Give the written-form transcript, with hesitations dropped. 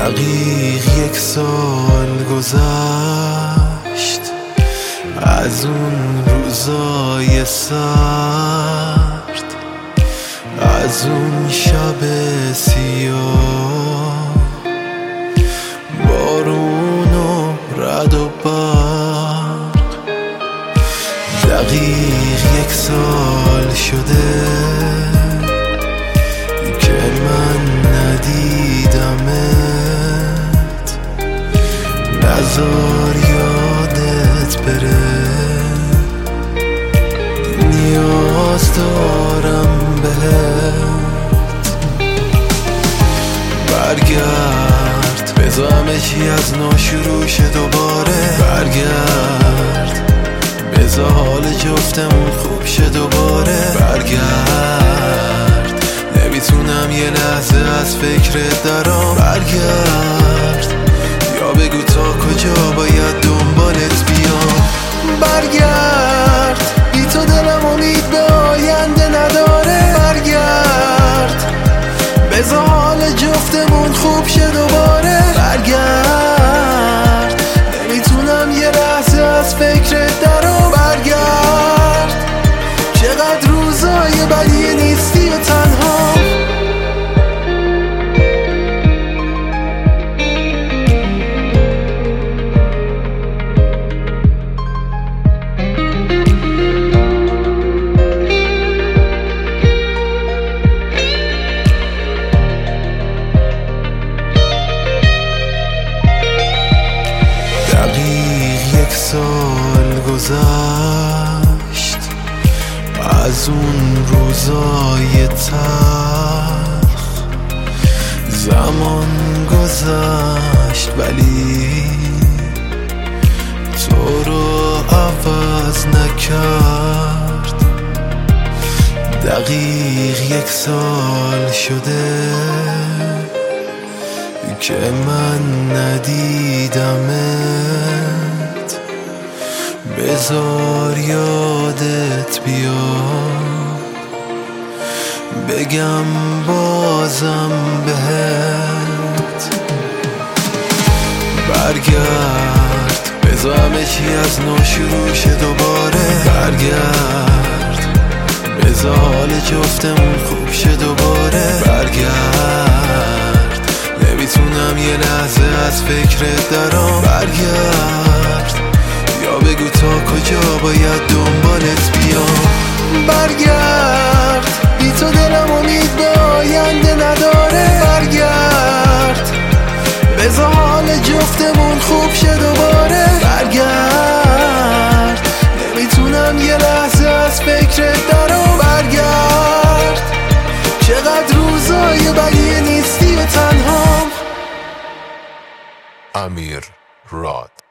دقیق 1 سال گذشت از اون روزای سرد، از اون شب سیاه، بارون و رعد و برق. دقیق 1 سال شده که من ندیدمت، نذار یادت بره، نیاز دارم بهت. برگرد بذار همه چی از نو شروع شه دوباره، برگرد بذار حال جفتمون خوب شه دوباره، برگرد نمیتونم یه لحظه از فکرت درام، برگرد یا بگو تا کجا باید دنبالت بیام. برگرد بی تو دلم امید به آینده نداره، برگرد بذار حال جفتمون خوب شه دوباره، برگرد نمیتونم یه لحظه از فکرت درام، برگرد چقدر روزای بدی نیستی و تنها. دقیق 1 سال گذشت از اون روزای تلخ، زمان گذشت ولی تو رو عوض نکرد. دقیق 1 سال شده که من ندیدمت، بذار یادت بیاد، بگم بازم بهت. برگرد بذار همه چی از نو شروع شه دوباره، برگرد بذار حال جفتمون خوب شه دوباره، برگرد نمیتونم یه لحظه از فکرت درام، برگرد یا بگو تا کجا باید دنبالت بیام. برگرد بی تو دلم امید به آینده نداره، برگرد بذار حال جفتمون خوب شه دوباره، برگرد نمیتونم یه لحظه از فکرت درام، برگرد چقدر روزای بدی نیستی و تنها. امیر راد.